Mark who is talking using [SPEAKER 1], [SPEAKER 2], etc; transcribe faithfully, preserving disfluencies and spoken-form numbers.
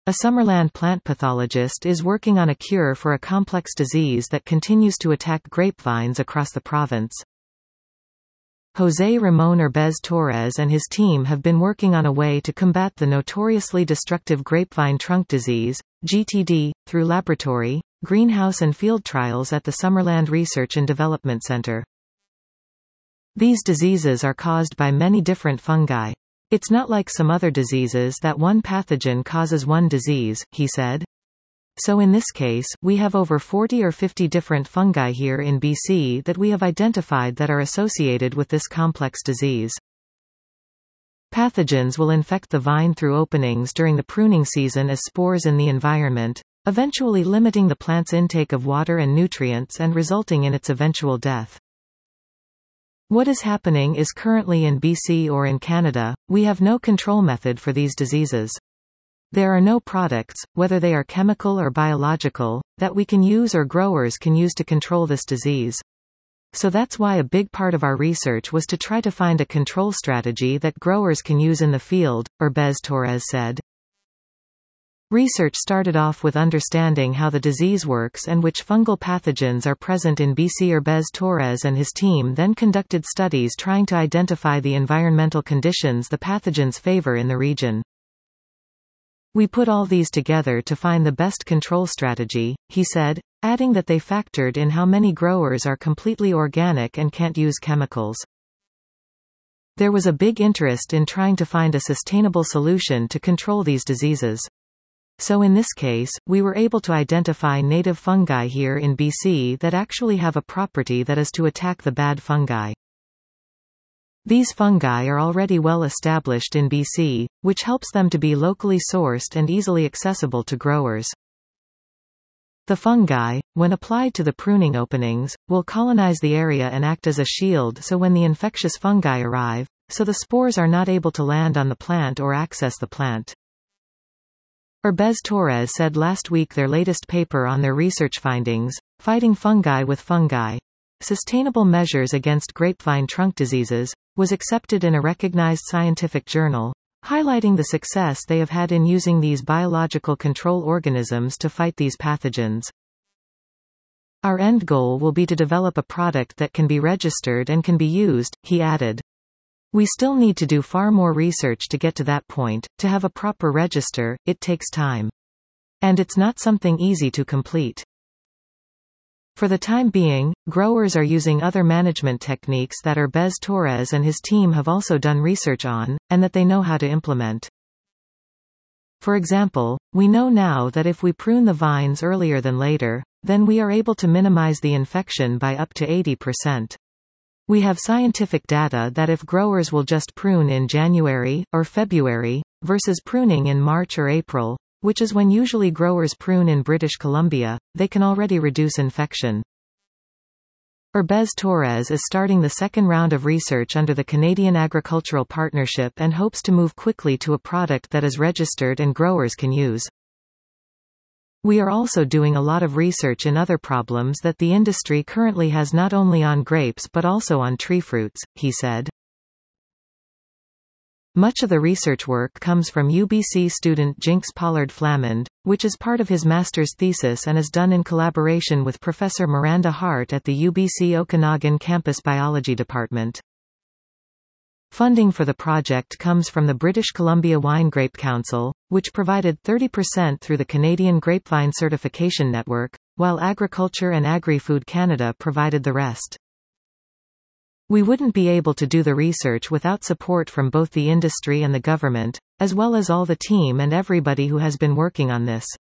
[SPEAKER 1] A Summerland plant pathologist is working on a cure for a complex disease that continues to attack grapevines across the province. José Ramón Urbez Torres and his team have been working on a way to combat the notoriously destructive grapevine trunk disease, G T D, through laboratory, greenhouse and field trials at the Summerland Research and Development Center. These diseases are caused by many different fungi. It's not like some other diseases that one pathogen causes one disease, he said. So in this case, we have over forty or fifty different fungi here in B C that we have identified that are associated with this complex disease. Pathogens will infect the vine through openings during the pruning season as spores in the environment, eventually limiting the plant's intake of water and nutrients and resulting in its eventual death. What is happening is currently in B C or in Canada, we have no control method for these diseases. There are no products, whether they are chemical or biological, that we can use or growers can use to control this disease. So that's why a big part of our research was to try to find a control strategy that growers can use in the field, Urbez Torres said. Research started off with understanding how the disease works and which fungal pathogens are present in B C. Urbez Torres and his team then conducted studies trying to identify the environmental conditions the pathogens favor in the region. We put all these together to find the best control strategy, he said, adding that they factored in how many growers are completely organic and can't use chemicals. There was a big interest in trying to find a sustainable solution to control these diseases. So in this case, we were able to identify native fungi here in B C that actually have a property that is to attack the bad fungi. These fungi are already well established in B C, which helps them to be locally sourced and easily accessible to growers. The fungi, when applied to the pruning openings, will colonize the area and act as a shield so when the infectious fungi arrive, so the spores are not able to land on the plant or access the plant. Urbez Torres said last week their latest paper on their research findings, Fighting Fungi with Fungi, Sustainable Measures Against Grapevine Trunk Diseases, was accepted in a recognized scientific journal, highlighting the success they have had in using these biological control organisms to fight these pathogens. Our end goal will be to develop a product that can be registered and can be used, he added. We still need to do far more research to get to that point. To have a proper register, it takes time. And it's not something easy to complete. For the time being, growers are using other management techniques that Urbez Torres and his team have also done research on, and that they know how to implement. For example, we know now that if we prune the vines earlier than later, then we are able to minimize the infection by up to eighty percent. We have scientific data that if growers will just prune in January, or February, versus pruning in March or April, which is when usually growers prune in British Columbia, they can already reduce infection. Urbez Torres is starting the second round of research under the Canadian Agricultural Partnership and hopes to move quickly to a product that is registered and growers can use. We are also doing a lot of research in other problems that the industry currently has not only on grapes but also on tree fruits, he said. Much of the research work comes from U B C student Jinx Pollard Flamand, which is part of his master's thesis and is done in collaboration with Professor Miranda Hart at the U B C Okanagan Campus Biology Department. Funding for the project comes from the British Columbia Wine Grape Council, which provided thirty percent through the Canadian Grapevine Certification Network, while Agriculture and Agri-Food Canada provided the rest. We wouldn't be able to do the research without support from both the industry and the government, as well as all the team and everybody who has been working on this.